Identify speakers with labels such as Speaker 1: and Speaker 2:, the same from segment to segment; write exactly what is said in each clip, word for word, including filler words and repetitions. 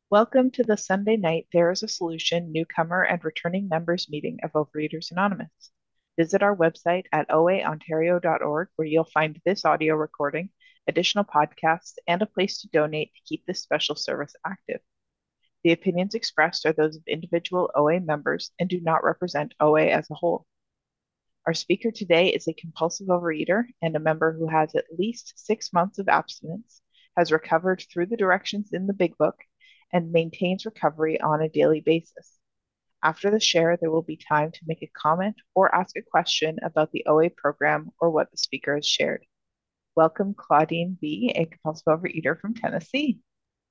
Speaker 1: Welcome to the Sunday night There is a Solution newcomer and returning members meeting of Overeaters Anonymous. Visit our website at o a ontario dot org where you'll find this audio recording, additional podcasts, and a place to donate to keep this special service active. The opinions expressed are those of individual O A members and do not represent O A as a whole. Our speaker today is a compulsive overeater and a member who has at least six months of abstinence, has recovered through the directions in the Big Book, and maintains recovery on a daily basis. After the share, there will be time to make a comment or ask a question about the O A program or what the speaker has shared. Welcome, Claudine B., a compulsive overeater from Tennessee.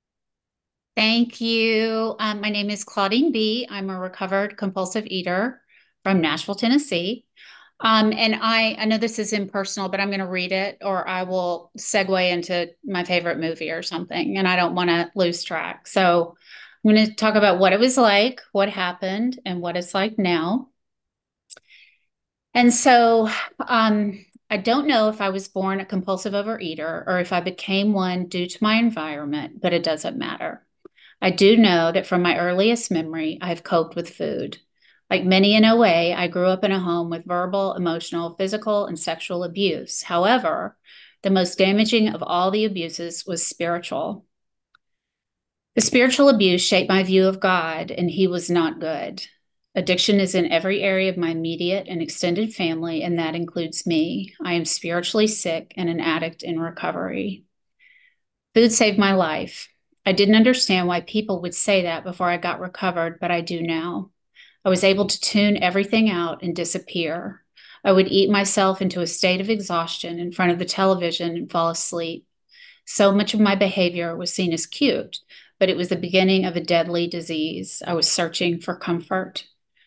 Speaker 2: Thank you. Um, my name is Claudine B. I'm a recovered compulsive eater from Nashville, Tennessee. Um, and I, I know this is impersonal, but I'm going to read it or I will segue into my favorite movie or something. And I don't want to lose track. So I'm going to talk about what it was like, what happened, and what it's like now. And so um, I don't know if I was born a compulsive overeater or if I became one due to my environment, but it doesn't matter. I do know that from my earliest memory, I've coped with food. Like many in O A, I grew up in a home with verbal, emotional, physical, and sexual abuse. However, the most damaging of all the abuses was spiritual. The spiritual abuse shaped my view of God, and He was not good. Addiction is in every area of my immediate and extended family, and that includes me. I am spiritually sick and an addict in recovery. Food saved my life. I didn't understand why people would say that before I got recovered, but I do now. I was able to tune everything out and disappear. I would eat myself into a state of exhaustion in front of the television and fall asleep. So much of my behavior was seen as cute, but it was the beginning of a deadly disease. I was searching for comfort.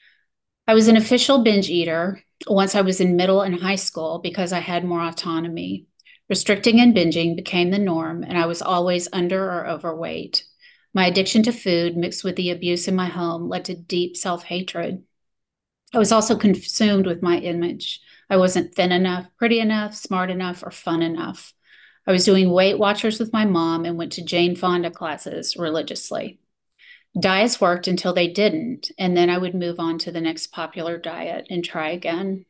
Speaker 2: I was an official binge eater once I was in middle and high school because I had more autonomy. Restricting and binging became the norm, and I was always under or overweight. My addiction to food, mixed with the abuse in my home, led to deep self hatred. I was also consumed with my image. I wasn't thin enough, pretty enough, smart enough, or fun enough. I was doing Weight Watchers with my mom and went to Jane Fonda classes religiously. Diets worked until they didn't, and then I would move on to the next popular diet and try again.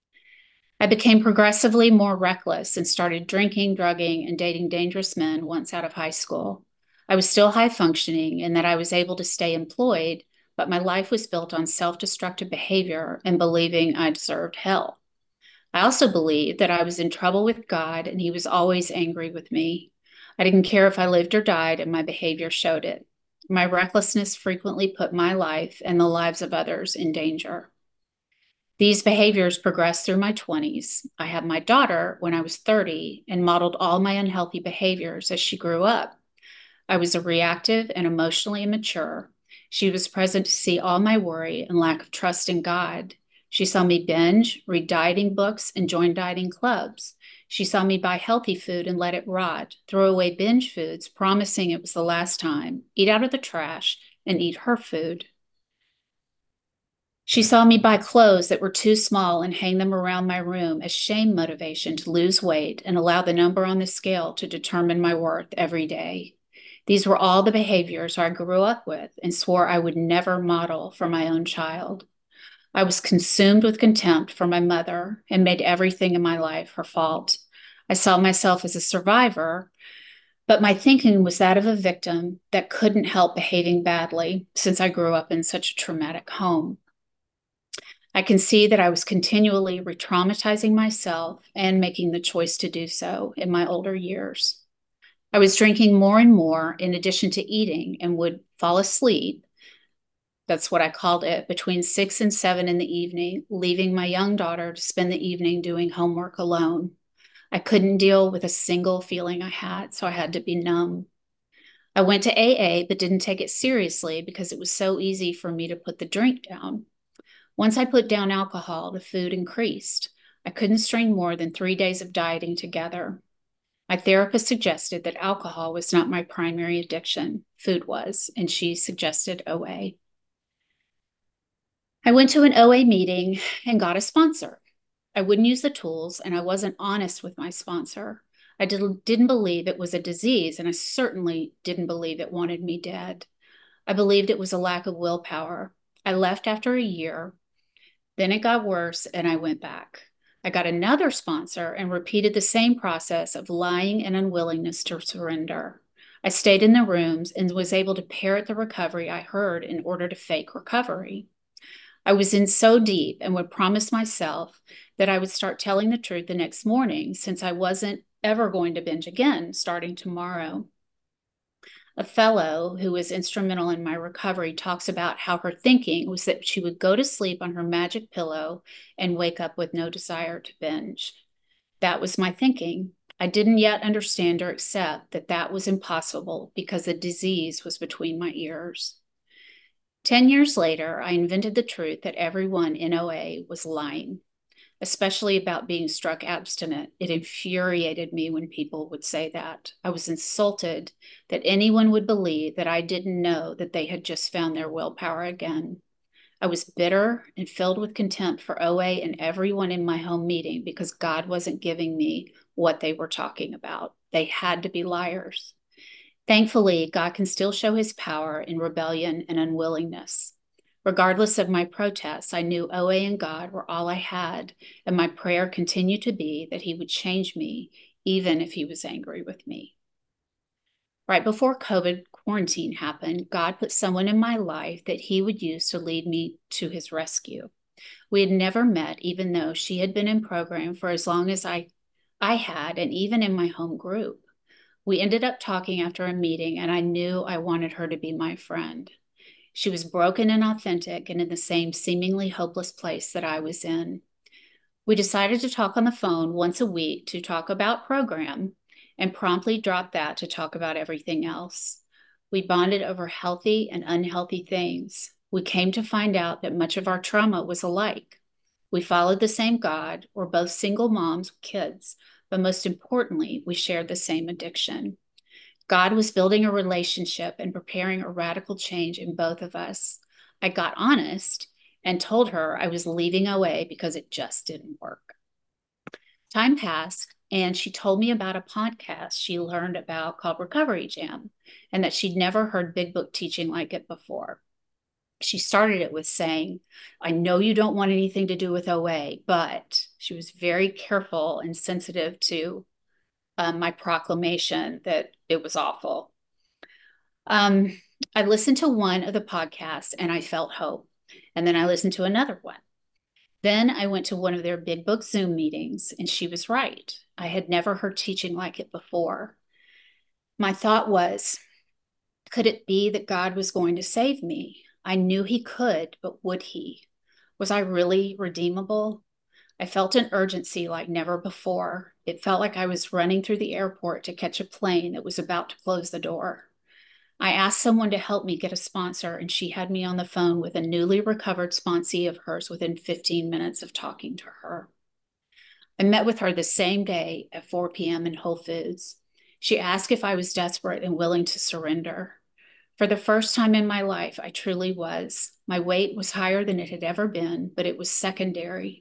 Speaker 2: I became progressively more reckless and started drinking, drugging, and dating dangerous men once out of high school. I was still high functioning in that I was able to stay employed, but my life was built on self destructive behavior and believing I deserved hell. I also believed that I was in trouble with God and He was always angry with me. I didn't care if I lived or died, and my behavior showed it. My recklessness frequently put my life and the lives of others in danger. These behaviors progressed through my twenties. I had my daughter when I was thirty and modeled all my unhealthy behaviors as she grew up. I was a reactive and emotionally immature. She was present to see all my worry and lack of trust in God. She saw me binge, read dieting books, and join dieting clubs. She saw me buy healthy food and let it rot, throw away binge foods, promising it was the last time, eat out of the trash, and eat her food. She saw me buy clothes that were too small and hang them around my room as shame motivation to lose weight and allow the number on the scale to determine my worth every day. These were all the behaviors I grew up with and swore I would never model for my own child. I was consumed with contempt for my mother and made everything in my life her fault. I saw myself as a survivor, but my thinking was that of a victim that couldn't help behaving badly since I grew up in such a traumatic home. I can see that I was continually re traumatizing myself and making the choice to do so in my older years. I was drinking more and more in addition to eating and would fall asleep. That's what I called it, between six and seven in the evening, leaving my young daughter to spend the evening doing homework alone. I couldn't deal with a single feeling I had, so I had to be numb. I went to A A, but didn't take it seriously because it was so easy for me to put the drink down. Once I put down alcohol, the food increased. I couldn't string more than three days of dieting together. My therapist suggested that alcohol was not my primary addiction, food was, and she suggested O A. I went to an O A meeting and got a sponsor. I wouldn't use the tools, and I wasn't honest with my sponsor. I did, didn't believe it was a disease, and I certainly didn't believe it wanted me dead. I believed it was a lack of willpower. I left after a year. Then it got worse and I went back. I got another sponsor and repeated the same process of lying and unwillingness to surrender. I stayed in the rooms and was able to parrot the recovery I heard in order to fake recovery. I was in so deep and would promise myself that I would start telling the truth the next morning since I wasn't ever going to binge again starting tomorrow. A fellow who was instrumental in my recovery talks about how her thinking was that she would go to sleep on her magic pillow and wake up with no desire to binge. That was my thinking. I didn't yet understand or accept that that was impossible because the disease was between my ears. Ten years later, I invented the truth that everyone in O A was lying, especially about being struck abstinent. It infuriated me when people would say that. I was insulted that anyone would believe that I didn't know that they had just found their willpower again. I was bitter and filled with contempt for O A and everyone in my home meeting because God wasn't giving me what they were talking about. They had to be liars. Thankfully, God can still show his power in rebellion and unwillingness. Regardless of my protests, I knew O A and God were all I had, and my prayer continued to be that he would change me, even if he was angry with me. Right before COVID quarantine happened, God put someone in my life that he would use to lead me to his rescue. We had never met, even though she had been in program for as long as I, I had, and even in my home group. We ended up talking after a meeting, and I knew I wanted her to be my friend. She was broken and authentic and in the same seemingly hopeless place that I was in. We decided to talk on the phone once a week to talk about program and promptly dropped that to talk about everything else. We bonded over healthy and unhealthy things. We came to find out that much of our trauma was alike. We followed the same God, we're both single moms with kids, but most importantly, we shared the same addiction. God was building a relationship and preparing a radical change in both of us. I got honest and told her I was leaving O A because it just didn't work. Time passed, and she told me about a podcast she learned about called Recovery Jam, and that she'd never heard Big Book teaching like it before. She started it with saying, I know you don't want anything to do with O A, but she was very careful and sensitive to um, my proclamation that it was awful. Um, I listened to one of the podcasts and I felt hope. And then I listened to another one. Then I went to one of their Big Book Zoom meetings, and she was right. I had never heard teaching like it before. My thought was, could it be that God was going to save me? I knew he could, but would he? Was I really redeemable? I felt an urgency like never before. It felt like I was running through the airport to catch a plane that was about to close the door. I asked someone to help me get a sponsor, and she had me on the phone with a newly recovered sponsee of hers within fifteen minutes of talking to her. I met with her the same day at four p.m. in Whole Foods. She asked if I was desperate and willing to surrender. For the first time in my life, I truly was. My weight was higher than it had ever been, but it was secondary.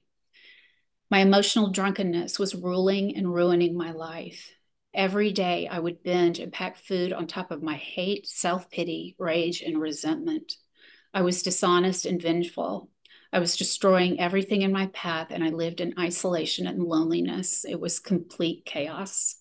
Speaker 2: My emotional drunkenness was ruling and ruining my life. Every day I would binge and pack food on top of my hate, self-pity, rage, and resentment. I was dishonest and vengeful. I was destroying everything in my path, and I lived in isolation and loneliness. It was complete chaos.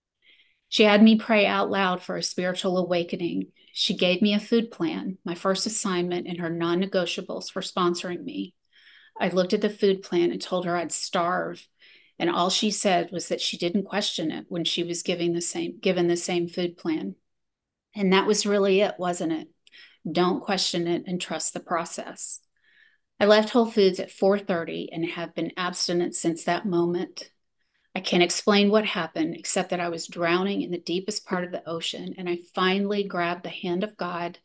Speaker 2: She had me pray out loud for a spiritual awakening. She gave me a food plan, my first assignment in her non-negotiables for sponsoring me. I looked at the food plan and told her I'd starve. And all she said was that she didn't question it when she was giving the same, given the same food plan. And that was really it, wasn't it? Don't question it and trust the process. I left Whole Foods at four thirty and have been abstinent since that moment. I can't explain what happened except that I was drowning in the deepest part of the ocean, and I finally grabbed the hand of God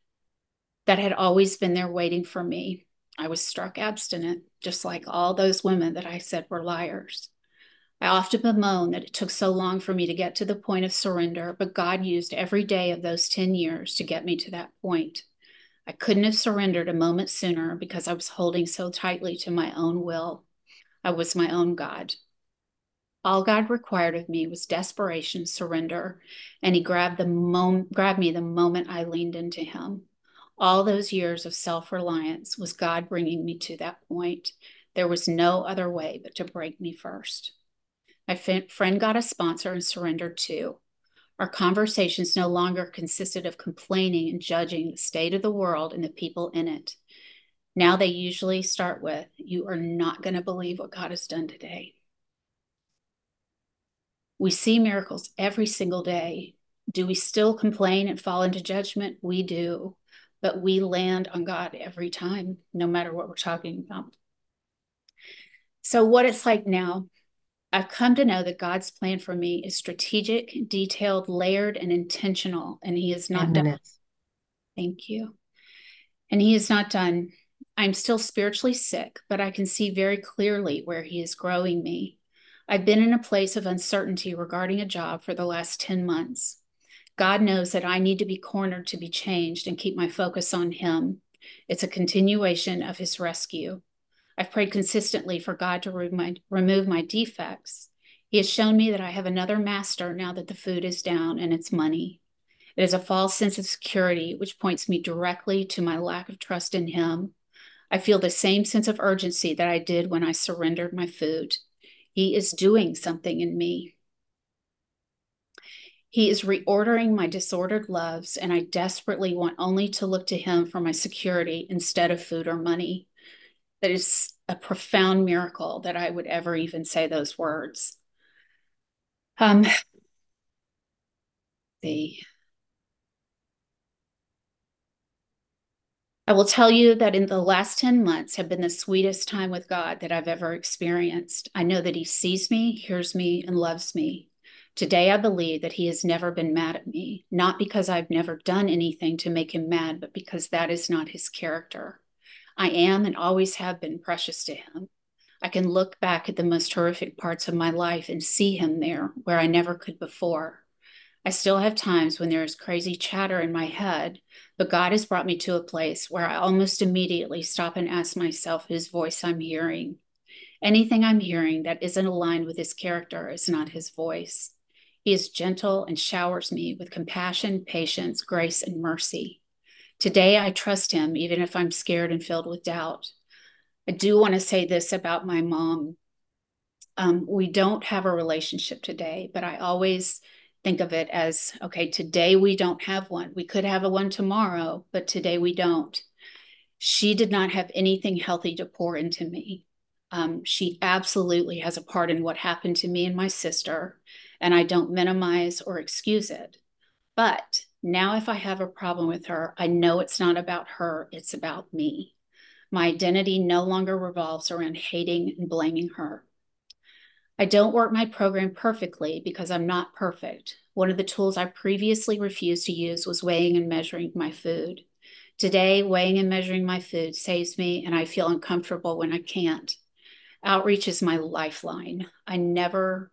Speaker 2: that had always been there waiting for me. I was struck abstinent, just like all those women that I said were liars. I often bemoan that it took so long for me to get to the point of surrender, but God used every day of those ten years to get me to that point. I couldn't have surrendered a moment sooner because I was holding so tightly to my own will. I was my own God. All God required of me was desperation, surrender, and he grabbed, the mom- grabbed me the moment I leaned into him. All those years of self-reliance was God bringing me to that point. There was no other way but to break me first. My friend got a sponsor and surrendered too. Our conversations no longer consisted of complaining and judging the state of the world and the people in it. Now they usually start with, "You are not going to believe what God has done today." We see miracles every single day. Do we still complain and fall into judgment? We do, but we land on God every time, no matter what we're talking about. So what it's like now, I've come to know that God's plan for me is strategic, detailed, layered, and intentional, and he is not done. Thank you. And he is not done. I'm still spiritually sick, but I can see very clearly where he is growing me. I've been in a place of uncertainty regarding a job for the last ten months. God knows that I need to be cornered to be changed and keep my focus on him. It's a continuation of his rescue. I've prayed consistently for God to remove my, remove my defects. He has shown me that I have another master now that the food is down, and it's money. It is a false sense of security, which points me directly to my lack of trust in him. I feel the same sense of urgency that I did when I surrendered my food. He is doing something in me. He is reordering my disordered loves, and I desperately want only to look to him for my security instead of food or money. That is a profound miracle that I would ever even say those words. Um, the I will tell you that in the last ten months have been the sweetest time with God that I've ever experienced. I know that he sees me, hears me, and loves me. Today, I believe that he has never been mad at me, not because I've never done anything to make him mad, but because that is not his character. I am and always have been precious to him. I can look back at the most horrific parts of my life and see him there where I never could before. I still have times when there is crazy chatter in my head, but God has brought me to a place where I almost immediately stop and ask myself whose voice I'm hearing. Anything I'm hearing that isn't aligned with his character is not his voice. He is gentle and showers me with compassion, patience, grace, and mercy. Today, I trust him, even if I'm scared and filled with doubt. I do want to say this about my mom. Um, we don't have a relationship today, but I always think of it as, okay, today we don't have one. We could have a one tomorrow, but today we don't. She did not have anything healthy to pour into me. Um, she absolutely has a part in what happened to me and my sister, and I don't minimize or excuse it. But now if I have a problem with her, I know it's not about her, it's about me. My identity no longer revolves around hating and blaming her. I don't work my program perfectly because I'm not perfect. One of the tools I previously refused to use was weighing and measuring my food. Today, weighing and measuring my food saves me, and I feel uncomfortable when I can't. Outreach is my lifeline. I never,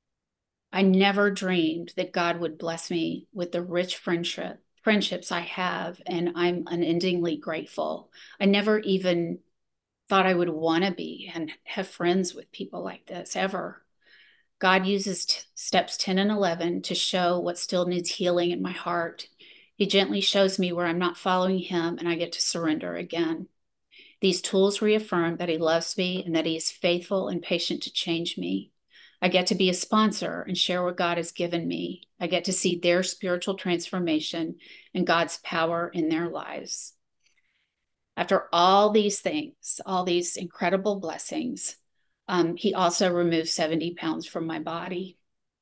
Speaker 2: I never dreamed that God would bless me with the rich friendship, friendships I have, and I'm unendingly grateful. I never even thought I would want to be and have friends with people like this ever. God uses t- steps ten and eleven to show what still needs healing in my heart. He gently shows me where I'm not following him, and I get to surrender again. These tools reaffirm that he loves me and that he is faithful and patient to change me. I get to be a sponsor and share what God has given me. I get to see their spiritual transformation and God's power in their lives. After all these things, all these incredible blessings, um, he also removed seventy pounds from my body.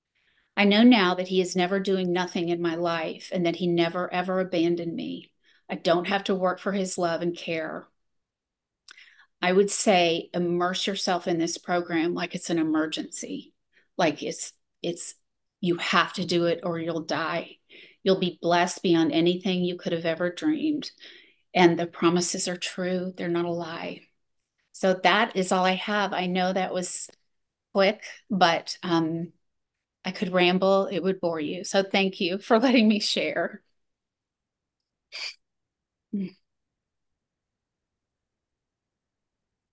Speaker 2: I know now that he is never doing nothing in my life and that he never, ever abandoned me. I don't have to work for his love and care. I would say immerse yourself in this program like it's an emergency. Like it's, it's, you have to do it or you'll die. You'll be blessed beyond anything you could have ever dreamed. And the promises are true. They're not a lie. So that is all I have. I know that was quick, but um, I could ramble. It would bore you. So thank you for letting me share.